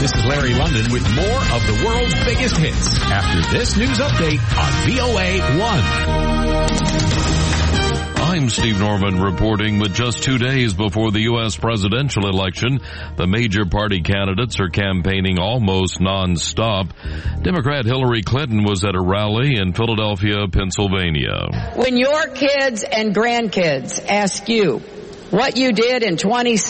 This is Larry London with more of the world's biggest hits after this news update on VOA 1. I'm Steve Norman reporting with just 2 days before the U.S. presidential election, the major party candidates are campaigning almost nonstop. Democrat Hillary Clinton was at a rally in Philadelphia, Pennsylvania. When your kids and grandkids ask you what you did in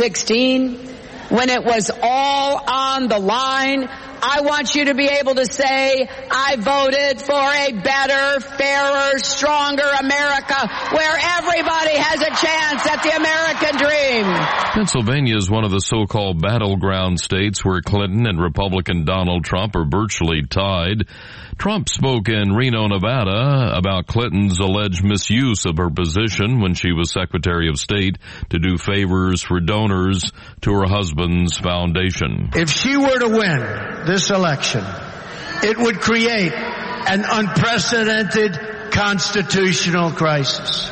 2016, when it was all on the line, I want you to be able to say, I voted for a better, fairer, stronger America where everybody has a chance at the American dream. Pennsylvania is one of the so-called battleground states where Clinton and Republican Donald Trump are virtually tied. Trump spoke in Reno, Nevada about Clinton's alleged misuse of her position when she was Secretary of State to do favors for donors to her husband's foundation. If she were to win this election, it would create an unprecedented constitutional crisis.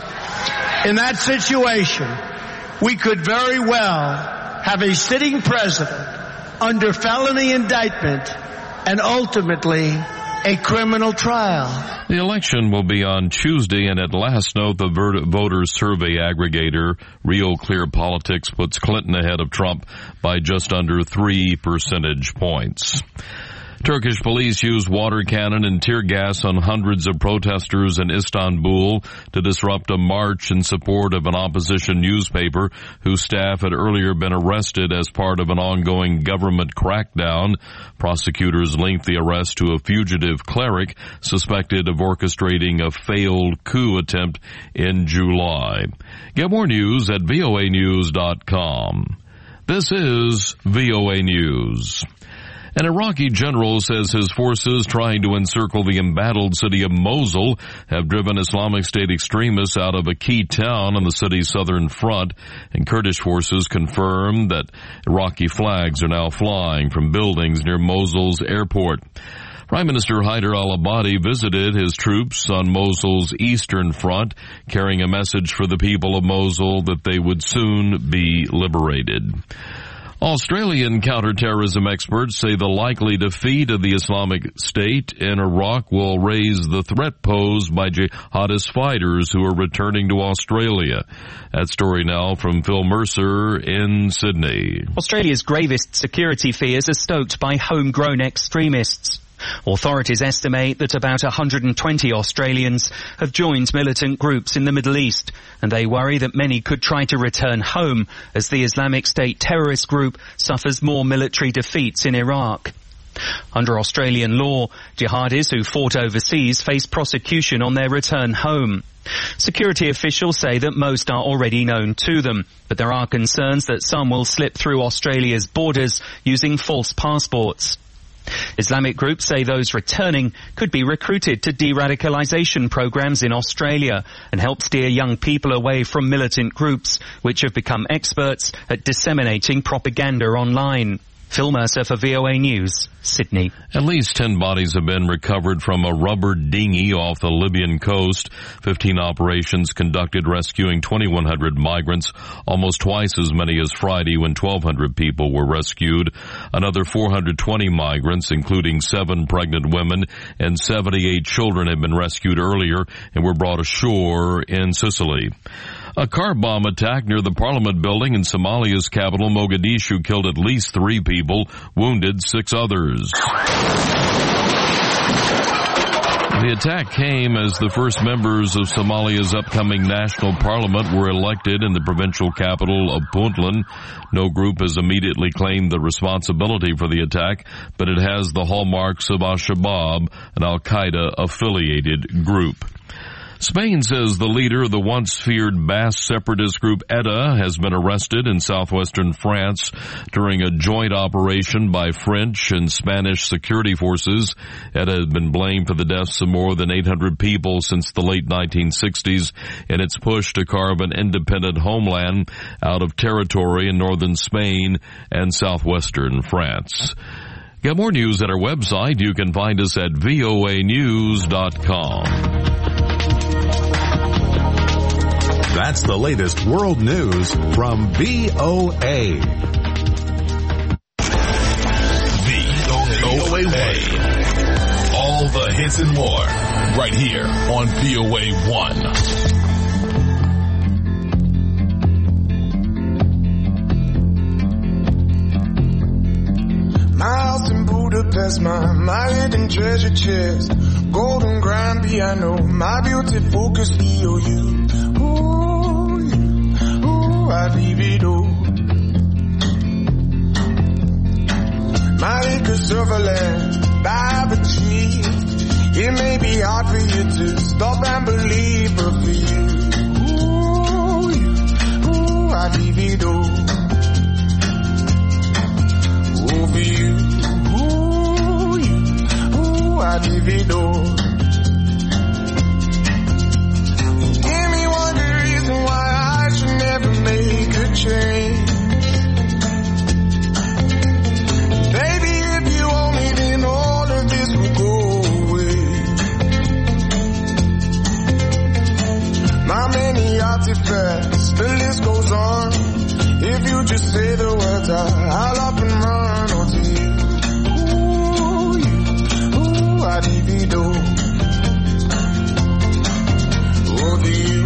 In that situation, we could very well have a sitting president under felony indictment and ultimately a criminal trial. The election will be on Tuesday, and at last note, the voter survey aggregator Real Clear Politics puts Clinton ahead of Trump by just under 3 percentage points. Turkish police used water cannon and tear gas on hundreds of protesters in Istanbul to disrupt a march in support of an opposition newspaper whose staff had earlier been arrested as part of an ongoing government crackdown. Prosecutors linked the arrest to a fugitive cleric suspected of orchestrating a failed coup attempt in July. Get more news at voanews.com. This is VOA News. An Iraqi general says his forces trying to encircle the embattled city of Mosul have driven Islamic State extremists out of a key town on the city's southern front, and Kurdish forces confirmed that Iraqi flags are now flying from buildings near Mosul's airport. Prime Minister Haider al-Abadi visited his troops on Mosul's eastern front, carrying a message for the people of Mosul that they would soon be liberated. Australian counterterrorism experts say the likely defeat of the Islamic State in Iraq will raise the threat posed by jihadist fighters who are returning to Australia. That story now from Phil Mercer in Sydney. Australia's gravest security fears are stoked by homegrown extremists. Authorities estimate that about 120 Australians have joined militant groups in the Middle East, and they worry that many could try to return home as the Islamic State terrorist group suffers more military defeats in Iraq. Under Australian law, jihadis who fought overseas face prosecution on their return home. Security officials say that most are already known to them, but there are concerns that some will slip through Australia's borders using false passports. Islamic groups say those returning could be recruited to de-radicalization programs in Australia and help steer young people away from militant groups, which have become experts at disseminating propaganda online. Phil Mercer for VOA News, Sydney. At least 10 bodies have been recovered from a rubber dinghy off the Libyan coast. 15 operations conducted rescuing 2,100 migrants, almost twice as many as Friday when 1,200 people were rescued. Another 420 migrants, including 7 pregnant women and 78 children, have been rescued earlier and were brought ashore in Sicily. A car bomb attack near the Parliament building in Somalia's capital, Mogadishu, killed at least 3 people, wounded 6 others. The attack came as the first members of Somalia's upcoming national parliament were elected in the provincial capital of Puntland. No group has immediately claimed the responsibility for the attack, but it has the hallmarks of Al-Shabaab, an Al-Qaeda-affiliated group. Spain says the leader of the once feared Basque separatist group ETA has been arrested in southwestern France during a joint operation by French and Spanish security forces. ETA has been blamed for the deaths of more than 800 people since the late 1960s in its push to carve an independent homeland out of territory in northern Spain and southwestern France. Get more news at our website. You can find us at voanews.com. That's the latest world news from VOA. hits and more, right here on VOA 1. My house in Budapest, my hidden treasure chest, golden grand piano, my beauty focus EOU. Ooh, I leave it all. My acres of land I've achieved. It may be hard for you to stop and believe, but for you, I leave it all. For you, I leave it all. Give me one good reason why I should never make a change. Baby, if you owe me, then all of this will go away. My many artifacts, the list goes on. If you just say the words, I'll up and run. I divido. Oh, do you?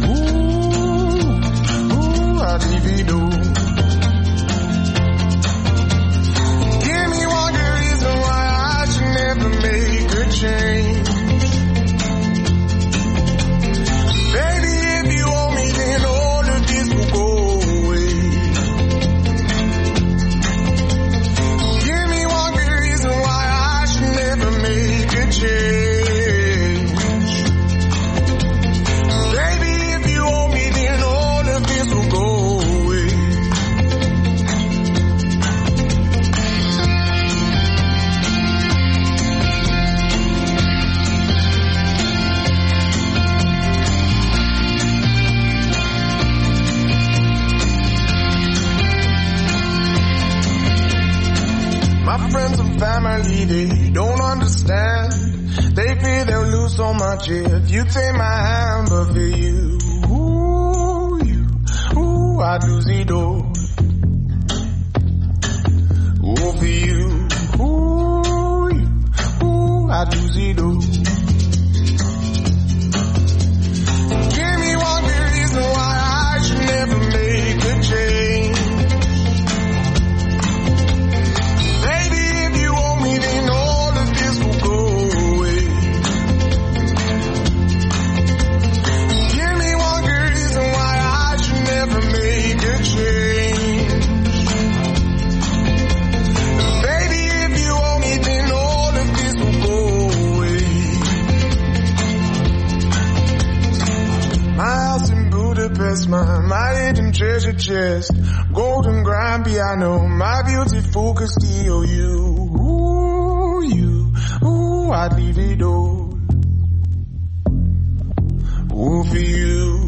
I divido. Give me one good reason why I should never make a change. Baby, if you owe me, then all of this will go away. Give me one good reason why I should never make a change. Baby, if you owe me, then all of this will go away. My friends and family, they don't understand. They fear they'll lose so much if you take my hand, but for you, I lose it all. Oh, for you, I lose it all. Give me one good reason why I should never make a change. Baby, if you owe me, then all of this will go away. Give me one good reason why I should never make a change. Baby, if you owe me, then all of this will go away. My house in Budapest, my hidden treasure chest, golden grand piano, my beauty focus EOU. I'd leave it all. Oh, for you,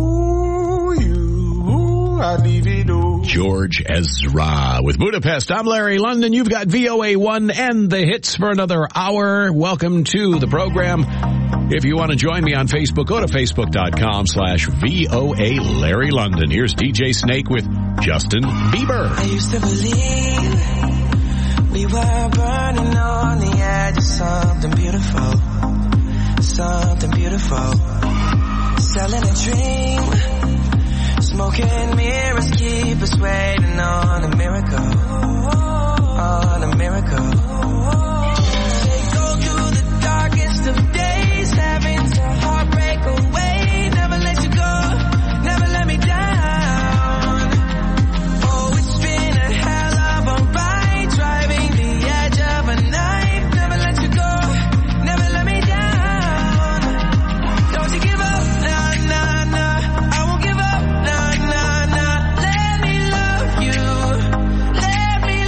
I'd leave it all. George Ezra with Budapest. I'm Larry London. You've got VOA 1 and the hits for another hour. Welcome to the program. If you want to join me on Facebook, go to facebook.com/VOA Larry London. Here's DJ Snake with Justin Bieber. I used to believe we were burning on the edge of something beautiful, something beautiful. Selling a dream, smoking mirrors keep us waiting on a miracle, on a miracle. They go through the darkest of days, having to heartbreak away. Never let you go, never let me down. Oh, it's been a hell of a ride, driving the edge of a knife. Never let you go, never let me down. Don't you give up, nah, nah, nah. I won't give up, nah, nah, nah. Let me love you, let me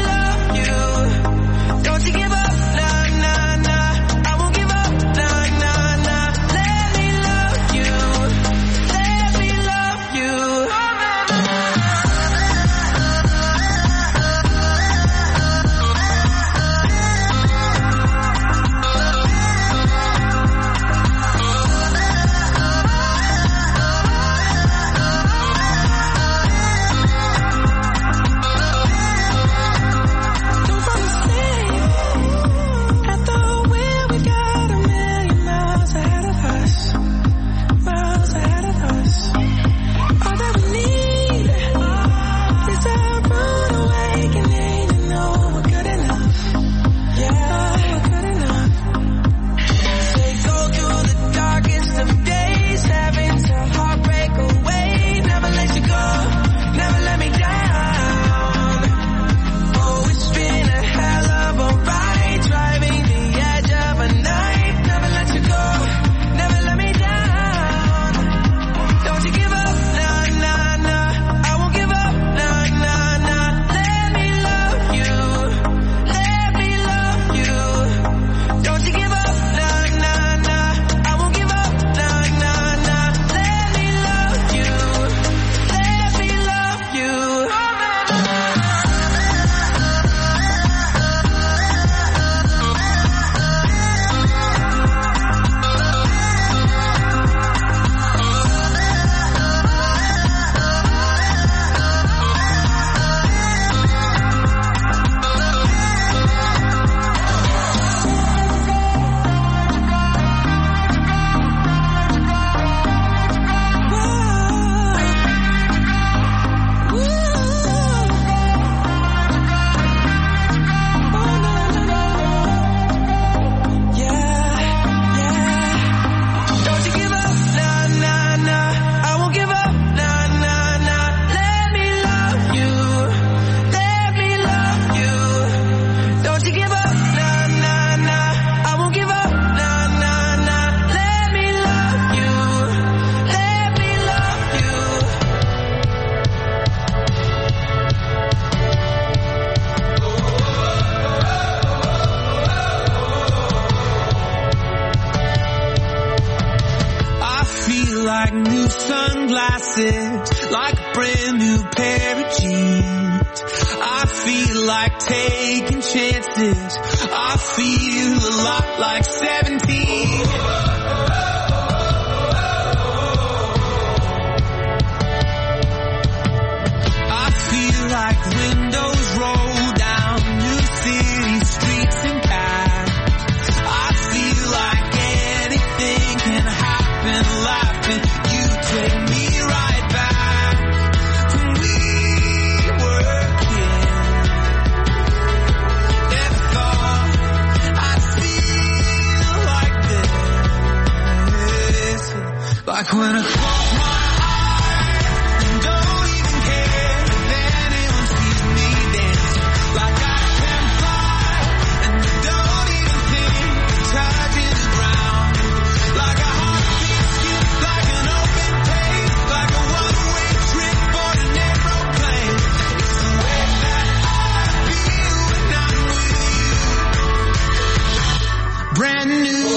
glasses, like a brand new pair of jeans. I feel like taking chances. I feel a lot like 17. I feel like windows roll down new city streets and cabs. I feel like anything can happen, laughing. You take me right back when we were kids. Never thought I'd feel like this. Like when I close my eyes and don't even care if anyone sees me dancing. Like I can fly and don't even think of touching the ground. Like a heartbeat skip, like an open page, like a one-way trip on an aeroplane. It's the way that I feel when I'm with you. Brand new.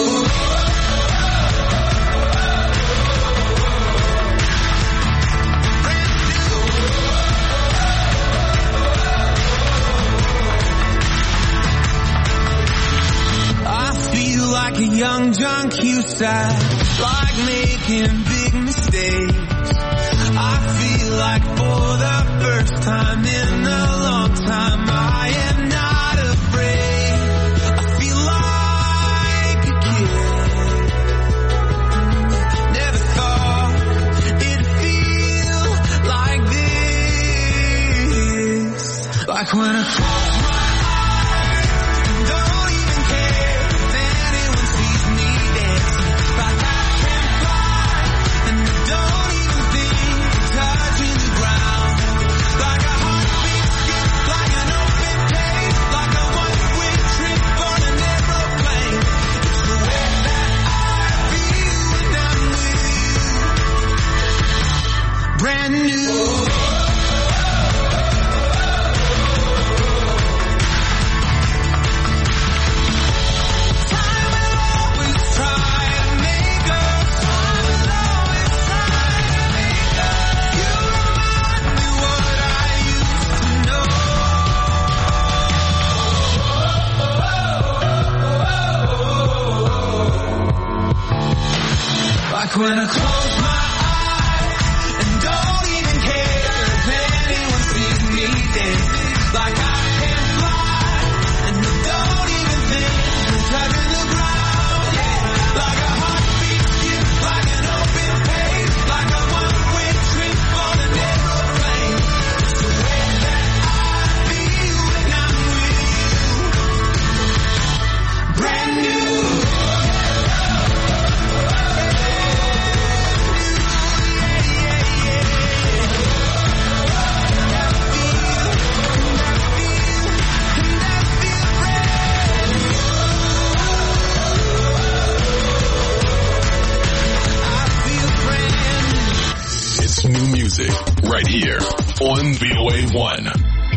Like a young John Cusack, like making big mistakes. I feel like for the first time in a long time, I am not afraid. I feel like a kid. Never thought it'd feel like this. Like when I close my eyes and don't even care. Brand new. Like when I close my eyes and don't even care if anyone sees me dancing. Like I can fly and don't even think of touching the ground. Yeah, like a heartbeat skip, like an open page, like a one-way trip on an aeroplane. It's the way that I feel when I'm with you. Brand new. New music right here on VOA1.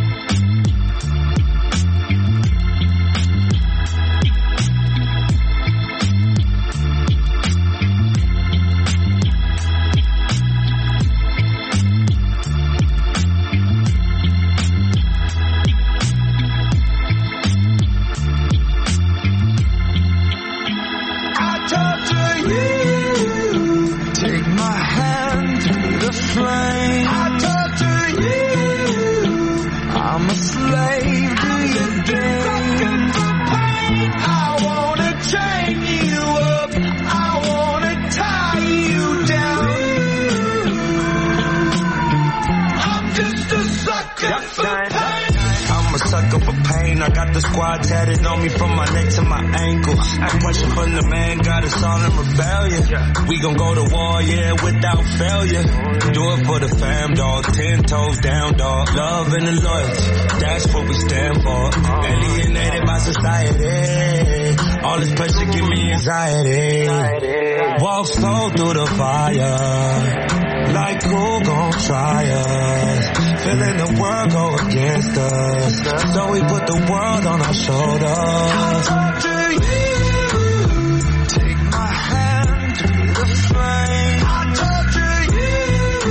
I got the squad tatted on me from my neck to my ankles. Pressure from the man got us all in rebellion. We gon' go to war, yeah, without failure. Do it for the fam, dog. 10 toes down, dog. Love and the loyalty, that's what we stand for. Alienated by society. All this pressure give me anxiety. Walk slow through the fire. Like who gon' try us? Feeling the world go against us. So we put the world on our shoulders. I talk to you. Take my hand through the flame. I talk to you.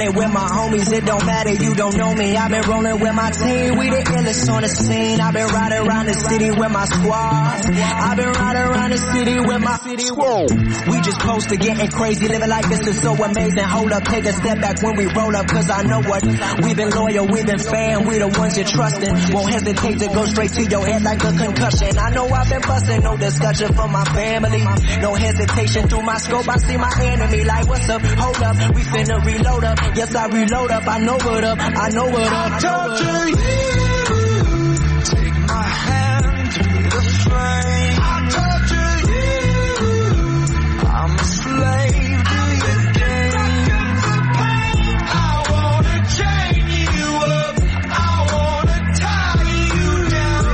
it with my homies, it don't matter, you don't know me. I've been rolling with my team, we the illest on the scene. I've been riding around the city with my squad. I've been riding around the city with my squad. We just close to getting crazy, living like this is so amazing. Hold up, take a step back when we roll up, cause I know what. We've been loyal, we've been fan, we the ones you're trusting. Won't hesitate to go straight to your head like a concussion. I know I've been busting, no discussion for my family. No hesitation through my scope, I see my enemy like, what's up, hold up, we finna reload up. Yes, I reload up, I know what up, I know what up. I torture you, take my hand through the flame. I torture you, I'm a slave to your games. I wanna chain you up, I wanna tie you down.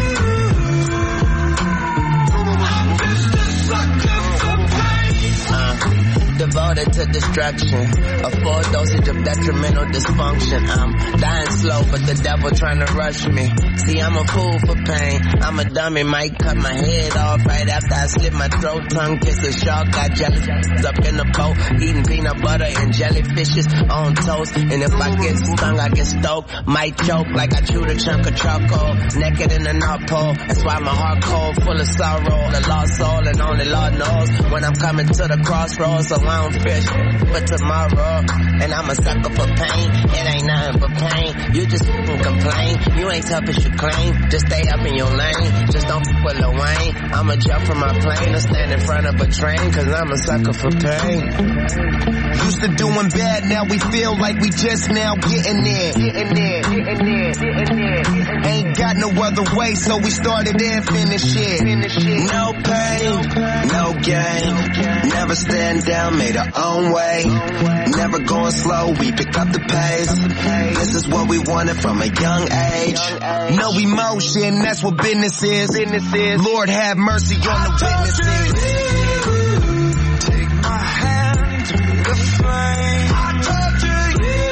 I'm just a sucker for pain. Devoted to destruction, a full dosage of detrimental dysfunction. I'm dying slow, but the devil trying to rush me. See, I'm a fool for pain. I'm a dummy, might cut my head off right after I slit my throat. Tongue kiss a shark, got jelly up in the boat, eating peanut butter and jellyfishes on toast. And if I get stung, I get stoked, might choke like I chewed a chunk of charcoal. Naked in the North Pole, that's why my heart cold, full of sorrow. The lost soul, and only Lord knows when I'm coming to the crossroads. So I don't fish for tomorrow, and I'm a sucker for pain. It ain't nothing but pain. You just complain. You ain't tough as you claim. Just stay up in your lane. Just don't f with Lil Wayne. I'ma jump from my plane or stand in front of a train, cause I'm a sucker for pain. Used to doing bad, now we feel like we just now getting there. Ain't got no other way, so we started and finished it. No pain, no gain. Never stand down, made our own way. Never going slow, we pick up the pace. This is what we wanted from a young age. No emotion, that's what business is. Lord have mercy on the witnesses. Take my hand through the flame. I torture you.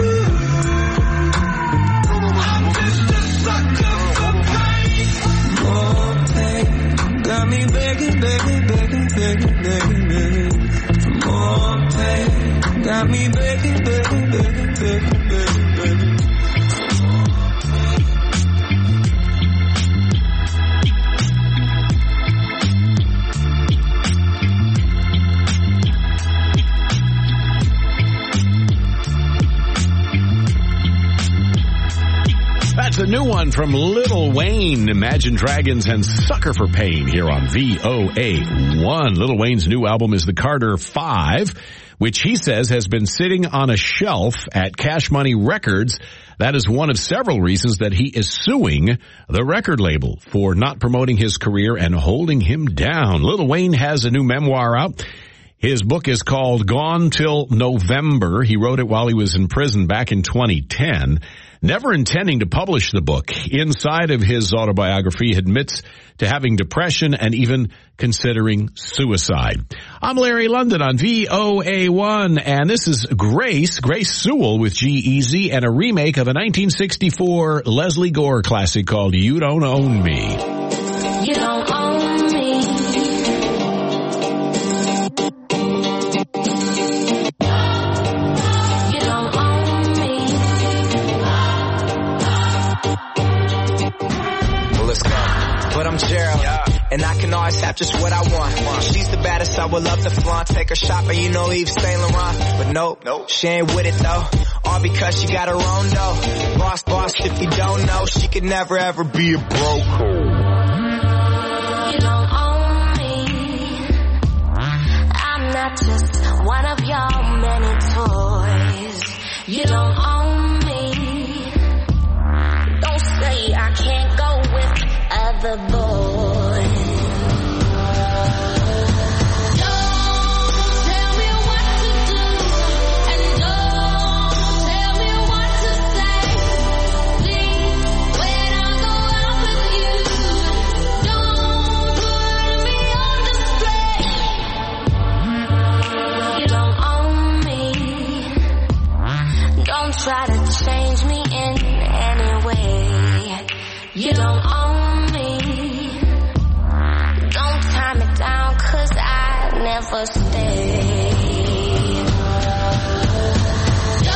I'm just a sucker for pain. More pain got me begging. For more pain got me begging. That's a new one from Lil Wayne, Imagine Dragons and Sucker for Pain here on VOA1. Lil Wayne's new album is the Carter 5, which he says has been sitting on a shelf at Cash Money Records. That is one of several reasons that he is suing the record label for not promoting his career and holding him down. Lil Wayne has a new memoir out. His book is called Gone Till November. He wrote it while he was in prison back in 2010. Never intending to publish the book, inside of his autobiography, he admits to having depression and even considering suicide. I'm Larry London on VOA1, and this is Grace Sewell with G-Eazy, and a remake of a 1964 Leslie Gore classic called You Don't Own Me. You don't own me. But I'm Gerald, and I can always have just what I want. She's the baddest, I would love to flaunt. Take her shopping, you know Yves Saint Laurent. But nope, she ain't with it though. All because she got her own dough. Boss, if you don't know, she could never ever be a broke. You don't own me. I'm not just one of your many toys. You don't own me. Don't say I can't go with other boys. Don't tell me what to do, and don't tell me what to say. Please, when I go out with you, don't put me on display. You don't own me. Don't try to change me in any way. You don't own me. Don't tie me down, cause I never stay.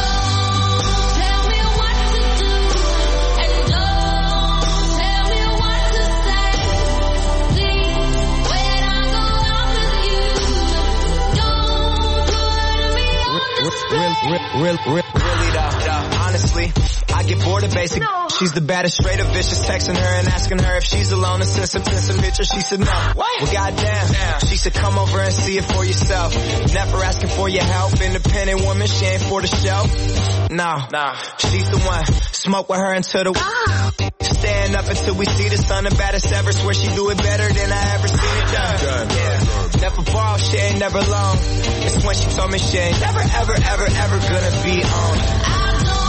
Really though, honestly, I get bored of basic. No. She's the baddest, straight up vicious, texting her and asking her if she's alone and sent some pictures. She said no. What? Well, goddamn. She said come over and see it for yourself. Never asking for your help. Independent woman, she ain't for the show. Nah. She's the one. Smoke with her until the stand up until we see the sun. The baddest ever. Swear she do it better than I ever seen it done. Yeah. Never borrow, she ain't never alone. It's when she told me she ain't never, ever, ever, ever gonna be on.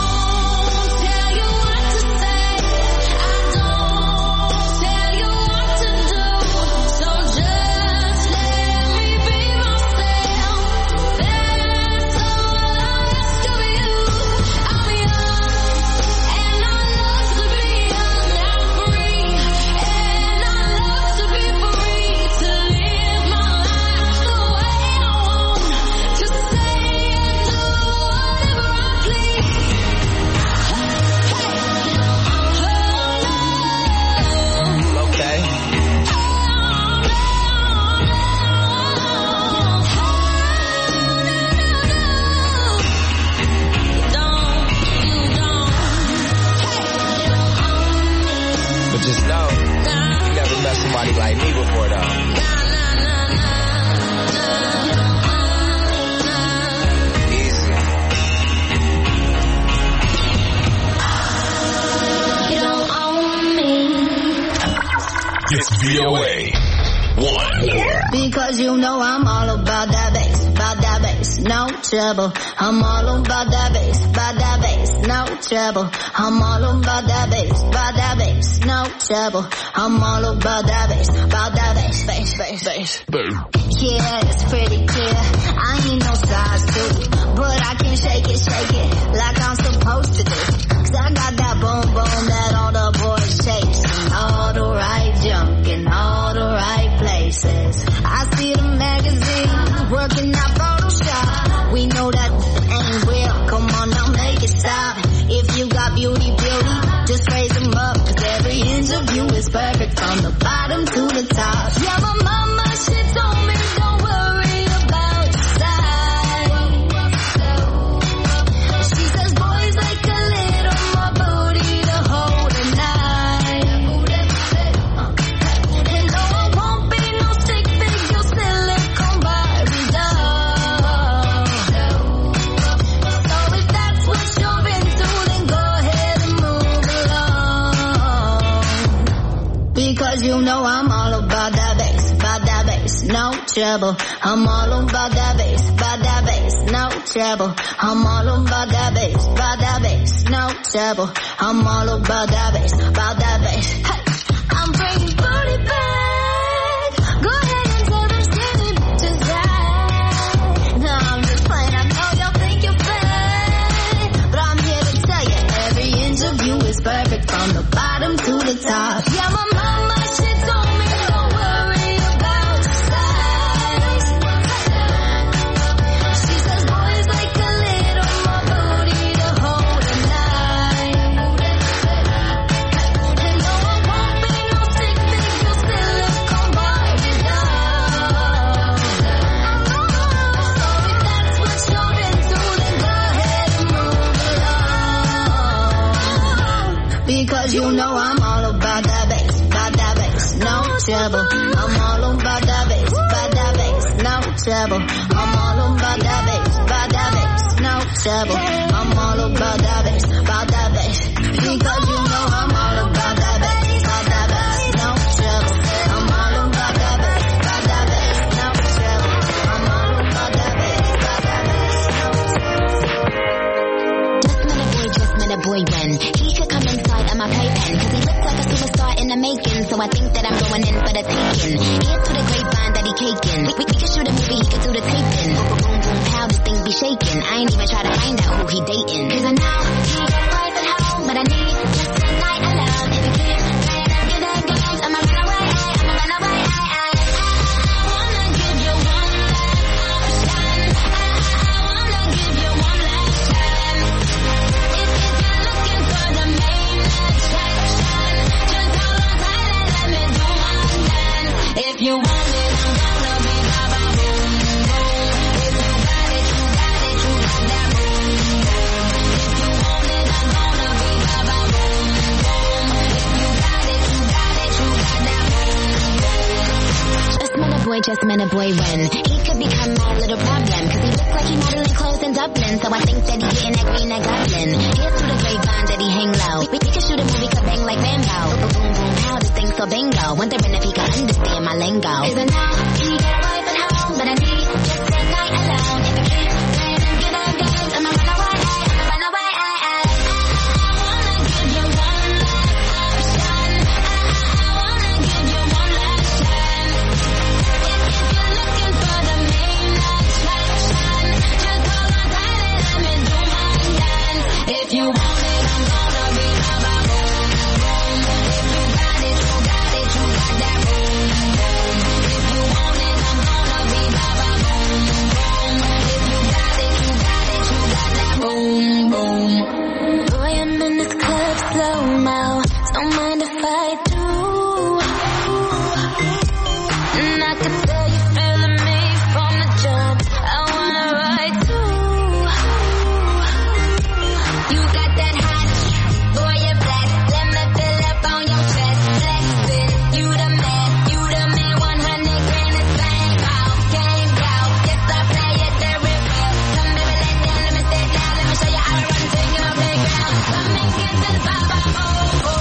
Just know, you never met somebody like me before, though. Easy. You don't own me. It's VOA1. Because you know I'm all about that bass, no trouble. I'm all about that bass, no trouble. I'm all about that bass, no trouble. I'm all about that bass. Yeah, it's pretty clear. I ain't no size 2, but I can shake it like I'm supposed to do. 'Cause I got that boom that all the boys chase, and all the right junk in all the right places. I see the magazine working out Photoshop. We know that ain't real. Come on now, make it stop. If you got beauty, just raise them up. 'Cause every inch of you is perfect from the bottom to the top. Yeah, my mama, she told me don't worry about your size. She says boys like a little more booty to hold at night. And no, I won't be no stick figure silicone Barbie doll. So if that's what you're into, then go ahead and move along. Because you know I'm all about that bass, no trouble. I'm all about that bass, no trouble. I'm all about that bass, no trouble. I'm all about that bass. Hey, I'm bringing booty back. Go ahead and tell them skinny bitches that. No, I'm just playing. I know y'all think you're fat, but I'm here to tell you every inch of you is perfect from the bottom to the top. Yeah, my mama, she told me don't worry about your size. She says boys like a little more booty to hold at night. And no, I won't be no stick figure silicone Barbie doll. So if that's what you're into, then go ahead and move along. Because you know I'm all about that bass, no trouble. I'm all about that bass, no trouble. I'm all about that bass, no trouble. I'm all about that bass. Because you know I'm all about that bass, no trouble. I'm all about that bass, no trouble. I'm all about that bass. Just met a boy when he could come inside of my playpen. 'Cause he looks like a superstar in the making. So I think that I'm going in for the taking. Here's to the grapevine that he caking. We could shoot a movie, he could do the taping. Boom, boom, pow, this thing be shaking. I ain't even try to find out who he dating. 'Cause I know he got a wife at home, but I need just a night alone. If he keep playing up in the games, I'ma run away. I wanna give you one last option. I wanna give you one last chance. If you're looking for the main attraction, just hold on tight and let me do my dance. If you want it, I'm gonna be baba boom boom. If you got it, you got that boom boom. boy just met a boy when he could become my little problem. Cause he looks like he modeling clothes in Dublin. So I think that he getting that green that goblin. Here's through the grapevine that he hang low. We could shoot a movie, could bang like Rambo. Boom, boom, how this thing so bingo. Wondering if he could understand my lingo. Isn't now he got a wife at home, but I need just a night alone. If you can't play them good old games, I'ma run away, I'ma run away. If you want it, I'm gonna be ba ba boom, boom. If you got it, you got it, you got that boom, boom. If you want it, I'm gonna be ba ba boom, boom. If you got it, you got it, you got that boom, boom. Boy, I'm in this club slow-mo. Don't mind if I do. And I can tell you feeling me from the jump. I wanna ride too. You got that hot, boy, you're black. Let me fill up on your chest. Flexin', you the man, 100 grand is bang out, game out. Yes, I play it very well. Come baby, let down, let me sit down, let me show you how to run thing in my playground. Come and get this ba-ba, oh, oh.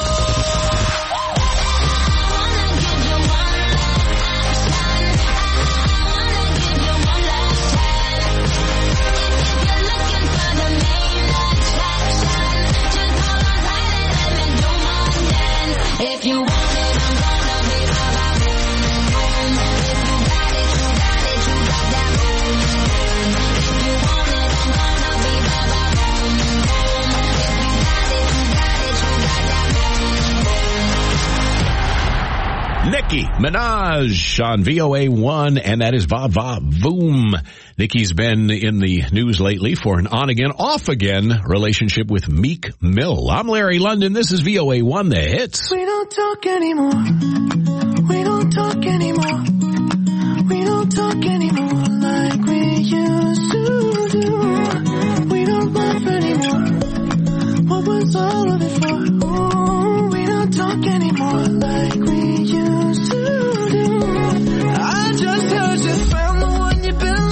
I wanna give you one last chance. I wanna give you one last chance. If you're looking for the main attraction, just hold on tight and let me do my dance. If you want it, I'm gonna be ba-ba boom, boom. If you got it, you got it, you got that boom, boom. If you want it, I'm gonna be ba-ba boom, boom. If you got it, you got it, you got that boom, boom. Nicki Minaj on VOA1, and that is Va Va Voom. Nicki's been in the news lately for an on-again, off-again relationship with Meek Mill. I'm Larry London. This is VOA1, The Hits. We don't talk anymore. We don't talk anymore. We don't talk anymore like we used to do. We don't laugh anymore. What was all of it for? Ooh, we don't talk anymore like we used to do. I just heard you found the one you've been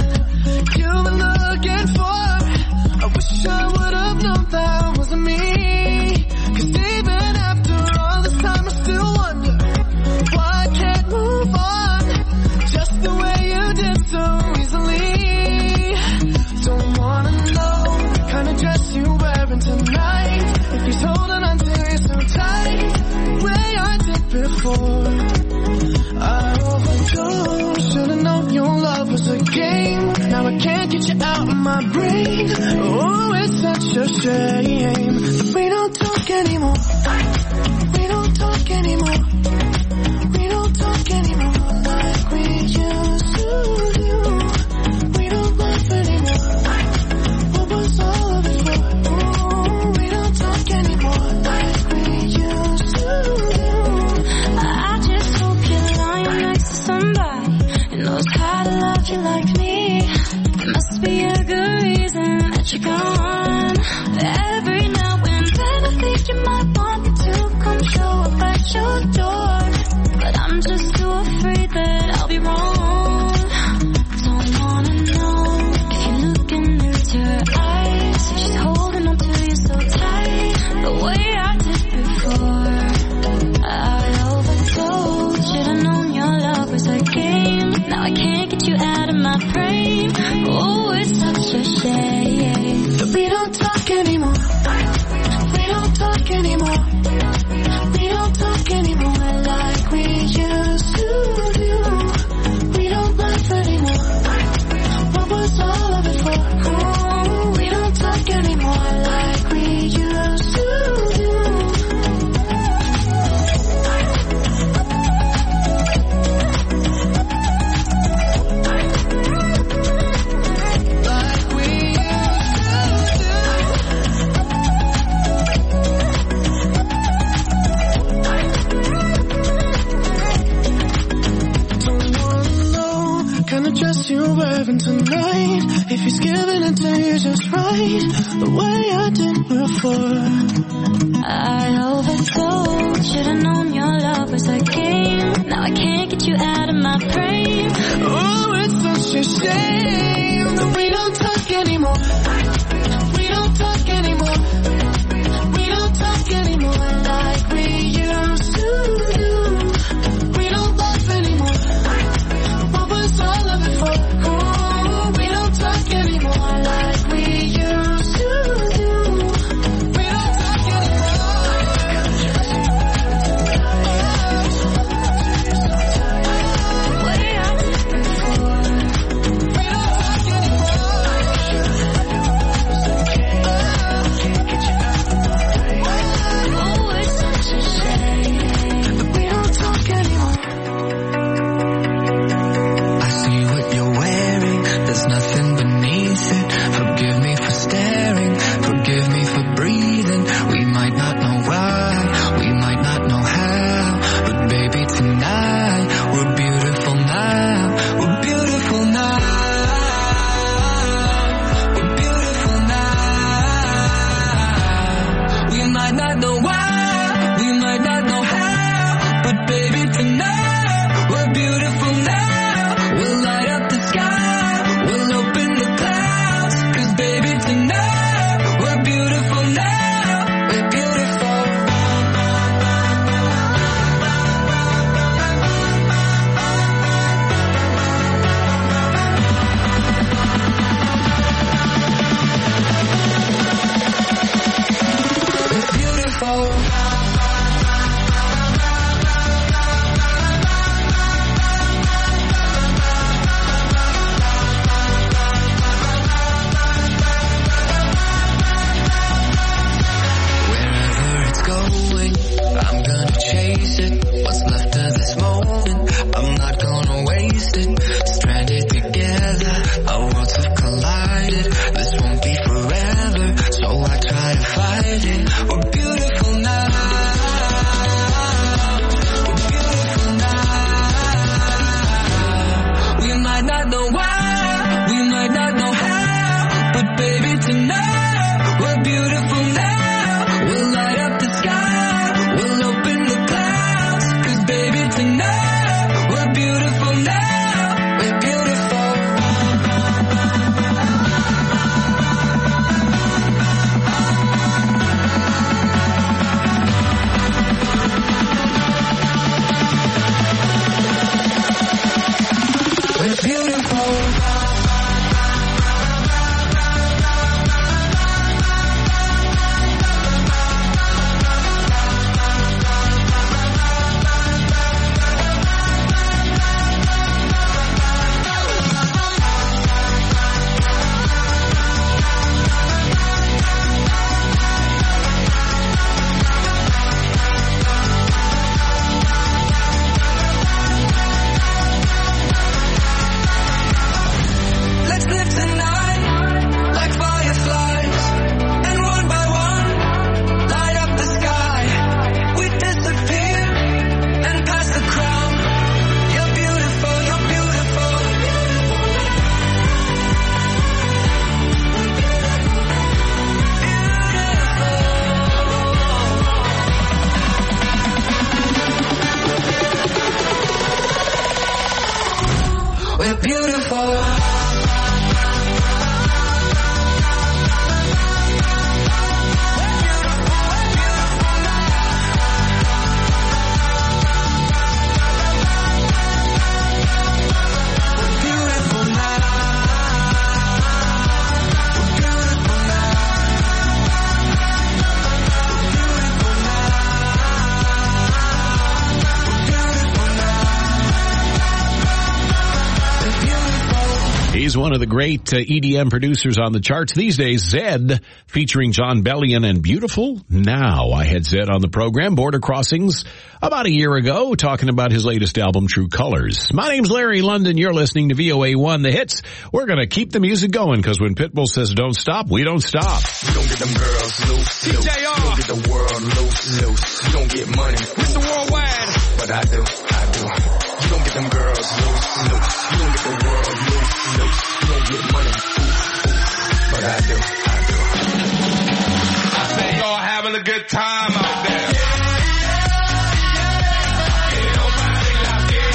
looking for. I wish I would have known that wasn't me. 'Cause even after all this time I still wonder why I can't move on just the way you did so easily. Don't wanna know the kind of dress you wearing tonight. If he's holding on to you so tight, the way I did before. I overdosed, should've known your love was a game. Now I can't get you out of my brain. Oh, it's such a shame that we don't talk anymore. We don't talk anymore. We don't talk anymore like we used to do. We don't laugh anymore. What was all of it for? Ooh, we don't talk anymore like we used to do. I just hope you're lying next to somebody who knows how to love you like me. There must be a good reason that you're gone. Every now and then I think you might want me to come show up at your door, but I'm just too afraid that I'll be wrong. Don't wanna know if you're looking into her eyes, if she's holding on to you so tight, the way I did before. I overdosed, should've known your love was a game. Now I can't get you out of my brain. Oh, it's such a shame that we don't talk anymore. We don't talk anymore. We don't talk anymore like we used to do. We don't laugh anymore. What was all of it for? Ooh, we don't talk anymore like we used to do. You're wearing tonight. If he's giving it to you just right, the way I did before. I overdosed, should've known your love was a game. Now I I can't get you out of my brain. Oh, it's such a shame that we don't talk anymore. We don't talk anymore. We don't talk anymore like we used to do. We don't laugh anymore. What was all of it for? Oh, we don't talk anymore like we used to do. We don't talk He's one of the great EDM producers on the charts these days, Zed, featuring John Bellion and Beautiful Now. I had Zed on the program, Border Crossings, about a year ago, talking about his latest album, True Colors. My name's Larry London. You're listening to VOA1 The Hits. We're going to keep the music going because when Pitbull says don't stop, we don't stop. You don't get them girls loose, loose. You don't get the world loose, loose. You don't get money, Mr. Worldwide. But I do. You don't get them girls loose, loose. You don't get the world loose, loose. You don't get money, but I do. I say y'all having a good time out there. Ain't nobody out there.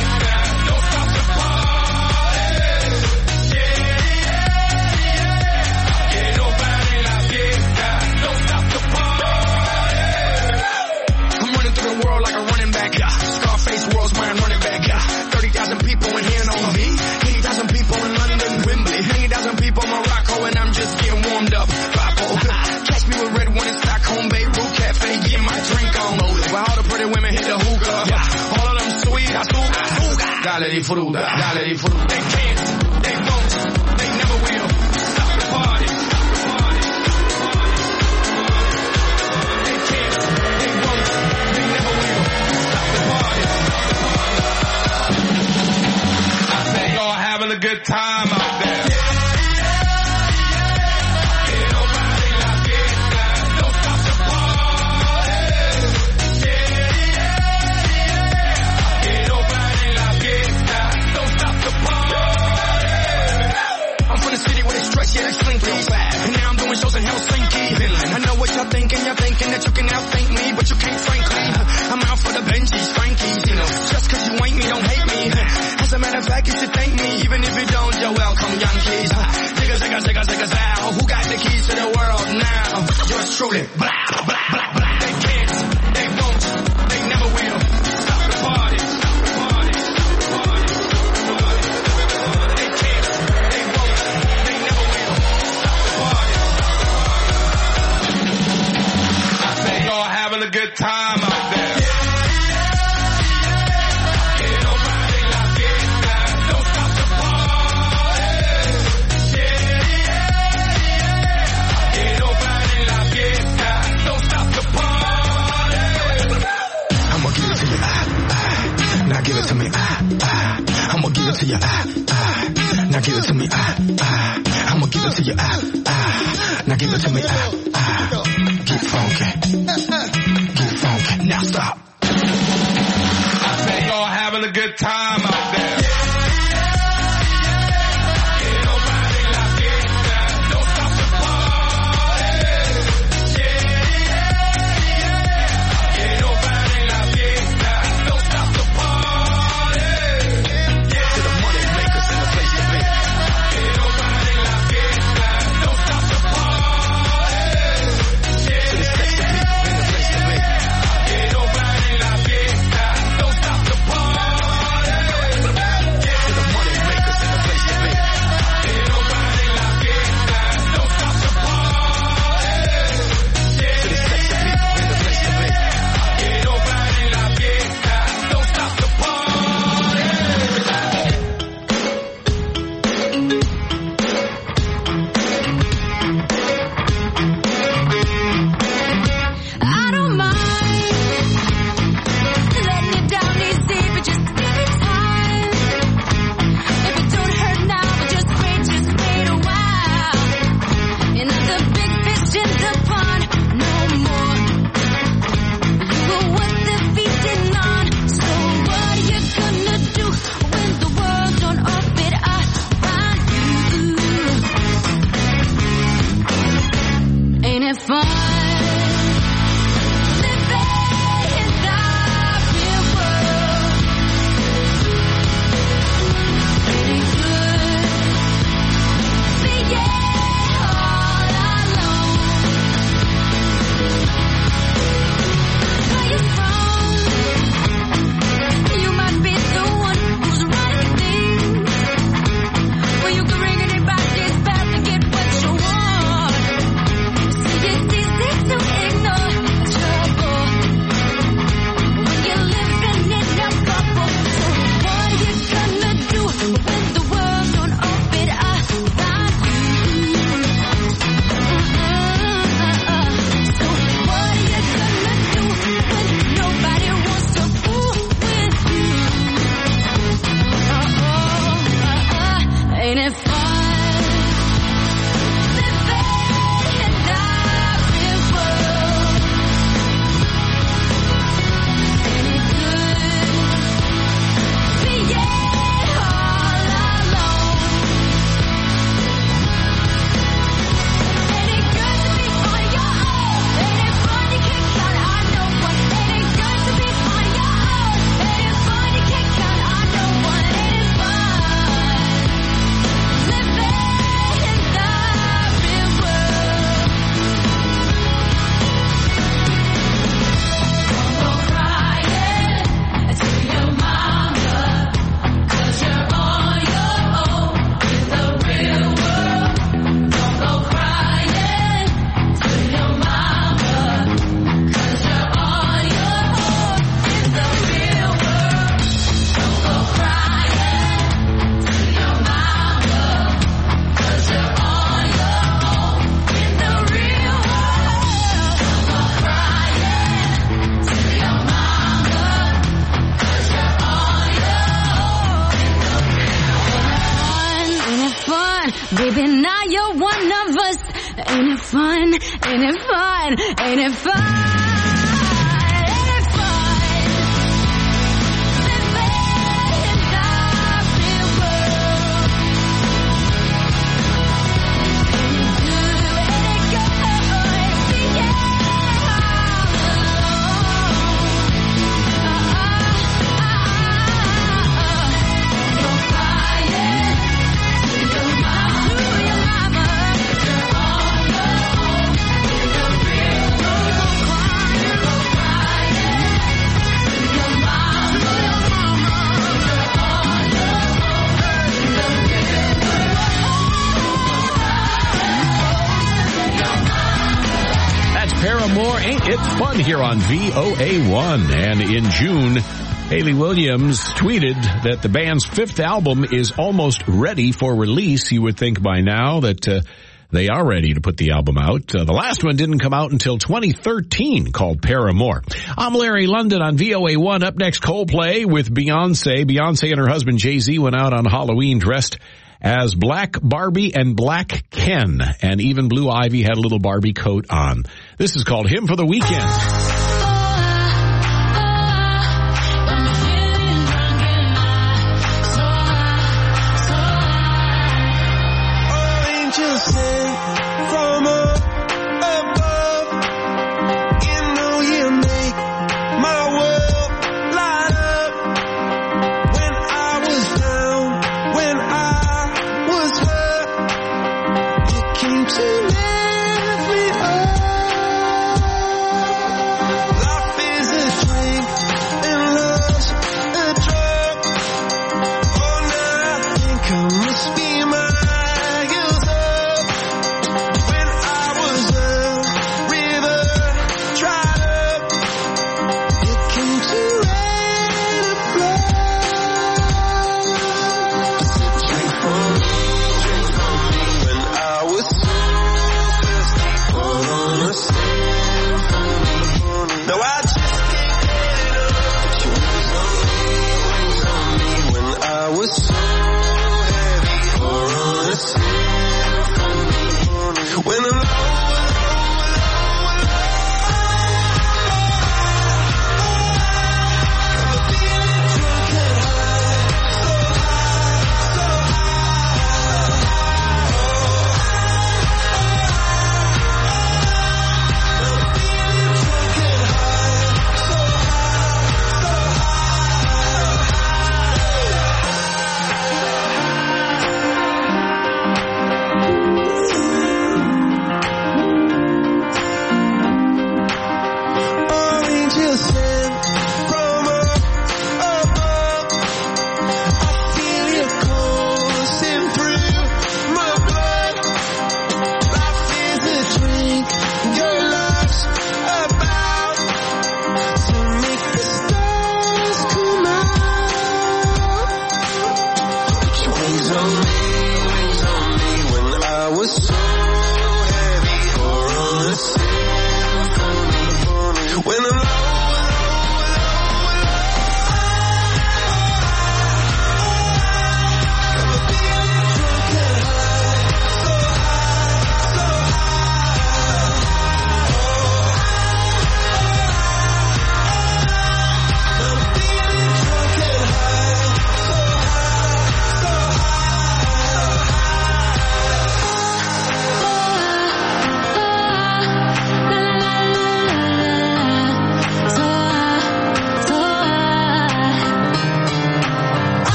dale disfruta, dale disfruta. They can't, they won't, they never will stop the party. They can't, they won't, they never will stop the party. I say y'all having a good time out there. Yeah, it's slinky. And now I'm doing shows in Helsinki. I know what y'all thinking that you can outthink me, but you can't frankly. I'm out for the Benjis, Frankies, you know. Just cause you ain't me, don't hate me. As a matter of fact, you should thank me. Even if you don't, you're welcome, Yankees. Zigga, zigga, zigga, zigga, zow. Who got the keys to the world now? Yours truly. Blah, blah, blah, blah. They can't, they won't, they never will stop the party. Having a good time out there. Don't stop the party. La fiesta. Don't stop the party. I'ma give it to you, now give it to me, I'ma give it to you, now give it to me, I'ma give it to you, now give it to me, get funky. Now stop. I say y'all having a good time out there. Don't stop the party. La fiesta. Don't stop the party. To the money makers in the place to be. La fiesta. Don't stop the party. To the sexy people in the place to be. La fiesta, don't stop the party. Ain't it fun? Ain't it fun? Ain't it fun? Paramore, Ain't It Fun, here on VOA1. And in June, Hayley Williams tweeted that the band's 5th album is almost ready for release. You would think by now that they are ready to put the album out. The last one didn't come out until 2013, called Paramore. I'm Larry London on VOA1. Up next, Coldplay with Beyonce. Beyonce and her husband Jay-Z went out on Halloween dressed as Black Barbie and Black Ken, and even Blue Ivy had a little Barbie coat on. This is called Hymn for the Weekend. Angels sing from above. You know you make my world light up. When I was down, when I was hurt, you came to lift me up.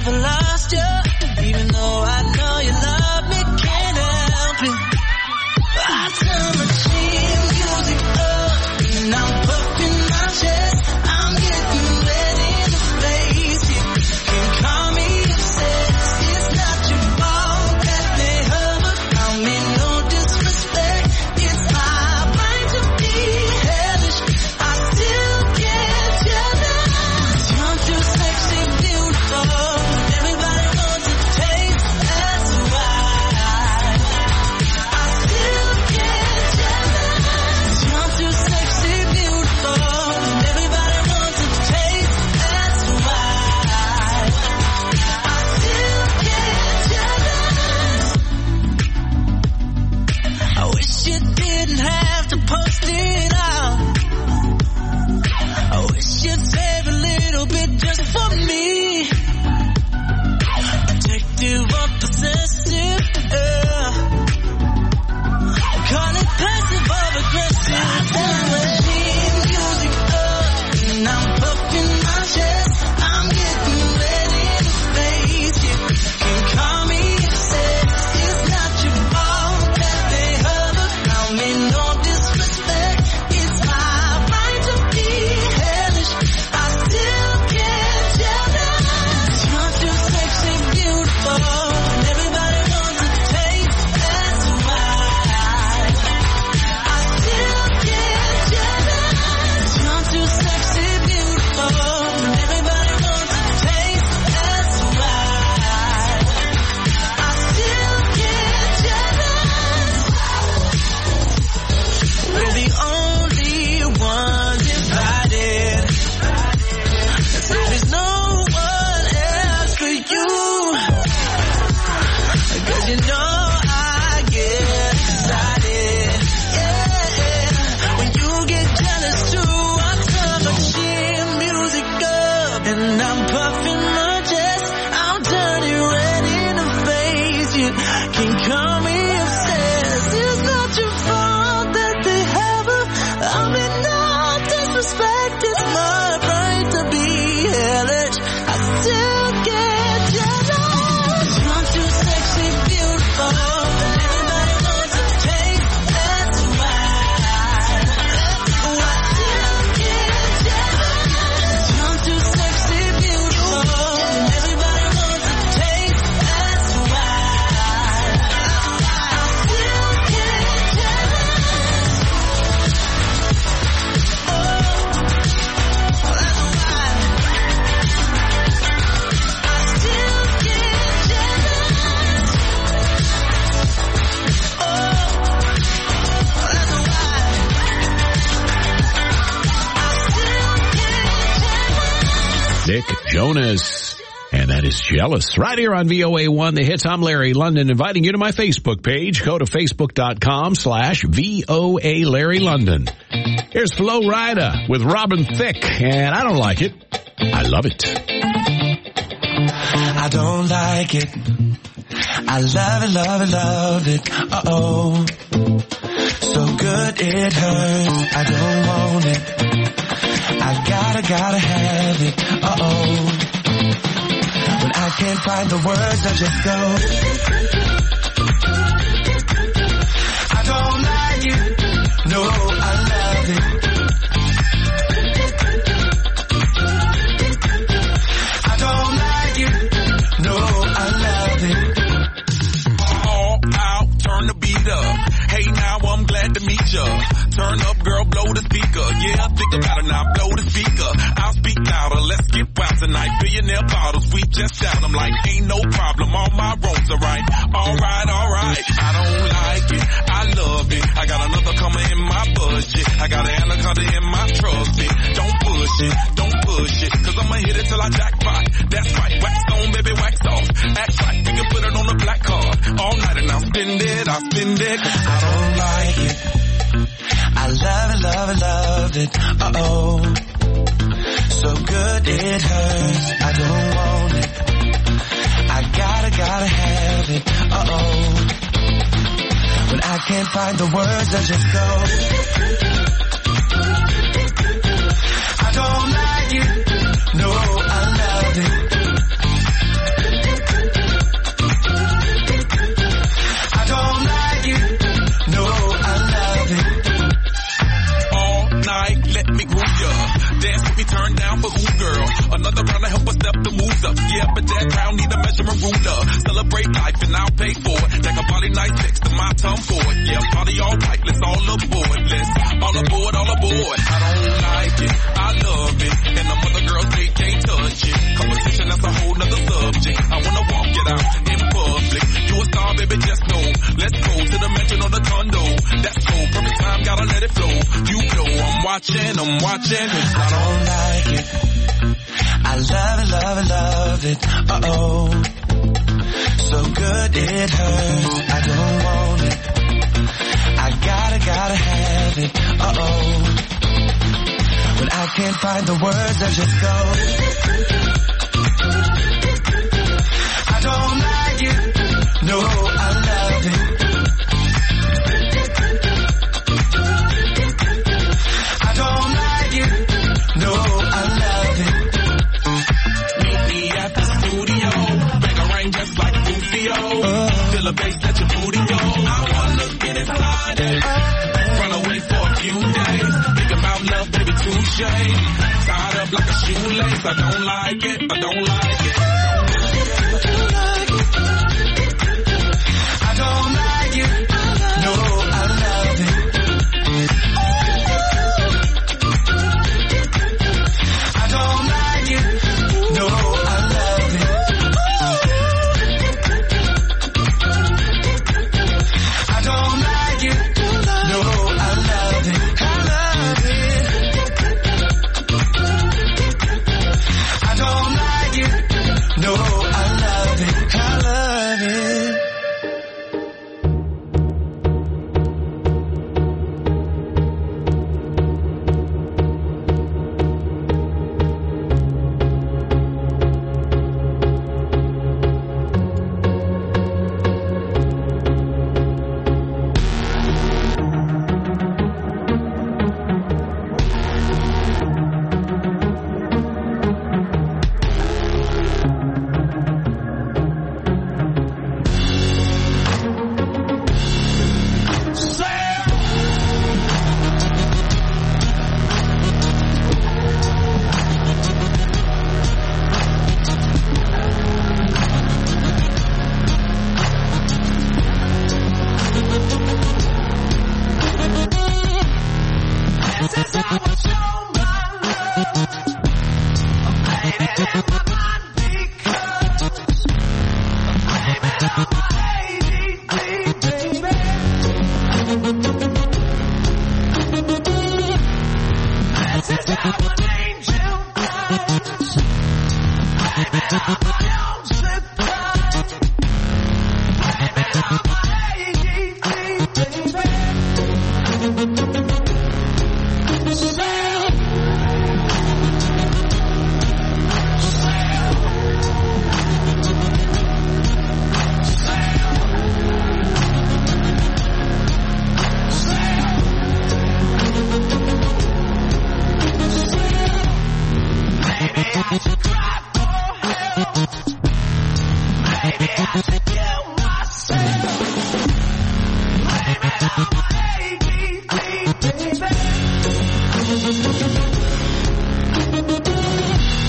never lost you. Even though I know you love me, can't help it. I turn my cheap music up, and I'm puffing my chest. I'm getting ready to face it. Can call me obsessed. It's not your fault that they hover on me. No disrespect. It's my right to be hellish. I still get jealous. You're too sexy, beautiful. Everybody wants a taste. That's why I still get jealous. You're too sexy, beautiful. Everybody wants a taste. That's why I still get jealous. I wish you didn't have to post it out. I wish you'd save a little bit just for me. Addictive or possessive, call it passive or aggressive. I turn my cheap music up, and I'm puffing my chest. I'm getting ready to face it. Can call me obsessed. It's not your fault that they hover on me. No disrespect. It's my right to be hellish. I still get jealous. You're too sexy, beautiful. Everybody wants a taste. That's why I still get jealous. You're too sexy, beautiful. Everybody wants a taste. That's why I still get jealous. We're the only ones invited. So there's no one else for you. 'Cause you know I get excited. Yeah, when you get jealous too, I turn my cheap music up, and I'm puffing my chest. I'm turning ready to face it. Can call me obsessed. It's not your fault that they have her. I mean, no disrespect. It's my right to be hellish. I still get jealous. You're too sexy, beautiful. Everybody wants a taste. That's why I still get jealous. You're too sexy, beautiful. Everybody wants a taste. That's why I still get jealous. Nick Jonas. And that is Jealous. Right here on VOA1, The Hits. I'm Larry London, inviting you to my Facebook page. Go to facebook.com/VOA Larry London. Here's Flo Rida with Robin Thicke, and I don't like it. I love it. I don't like it. I love it, love it, love it. Uh-oh. So good it hurts. I don't want it. I gotta have it. Uh-oh. When I can't find the words, I just go. I don't like it. No, I love it. I don't like it. No, I love it. All out, turn the beat up. Hey, now I'm glad to meet ya. Turn up, girl, blow the speaker. Yeah, think about it now, blow the speaker. I'll speak louder, let's get wild tonight. Billionaire bottles, we just out. I'm like, ain't no problem, all my roads are right. Alright, I don't like it, I love it. I got another coming in my budget. I got an anaconda in my trusty. Don't push it, cause I'ma hit it till I jackpot. That's right, wax on, baby, wax off. Act right, we can put it on the black card. All night and I'll spend it. I don't like it. I love it, love it, love it. Uh-oh. So good it hurts. I don't want it. I gotta have it. Uh-oh. When I can't find the words, I just go. I don't like it. No, I love it. up. Yeah, but that crown need a measuring ruler. Celebrate life and I'll pay for it. Take a body nice next to my tongue for it. Yeah, party all right, let's all aboard. Let's all aboard, all aboard. I don't like it, I love it. And the mother girls, they can't touch it. Competition, that's a whole nother subject. I wanna walk it out in public. You a star, baby, just know. Let's go to the mansion or the condo. That's cool, perfect time, gotta let it flow. You know I'm watching, I don't like it. I love it, love it, love it. Uh-oh. So good it hurts. I don't want it. I gotta have it. Uh-oh. When I can't find the words, I just go. I don't like it. No, I love it. I don't like it. No, I love it. Meet me at the studio. Bang a rain just like Rufio. Feel a bass, let your booty go. I wanna get it started. Run away for a few days. Think about love, baby, touche. Tied up like a shoelace. I don't like it. I don't like it. I don't like it. No, I love it. I don't like it. No, I love it. I don't like it. No, I love it. I love it. I don't like it. No, I love it. I love it.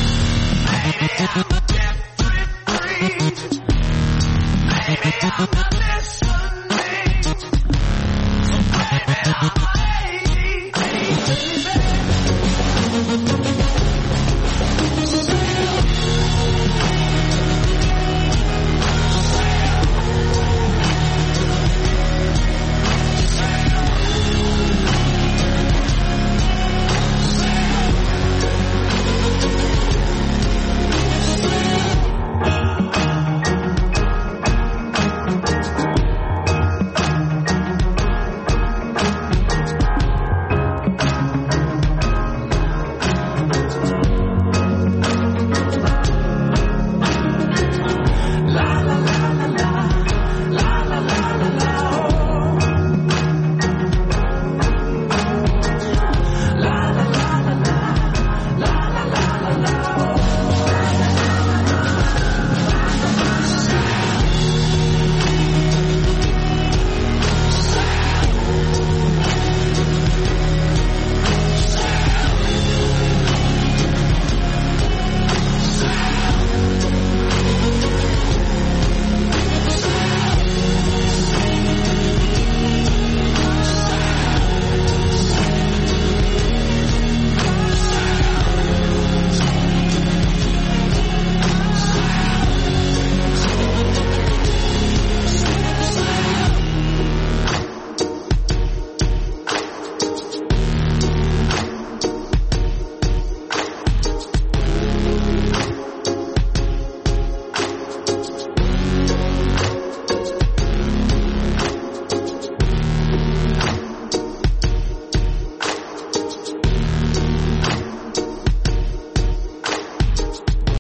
Maybe I'm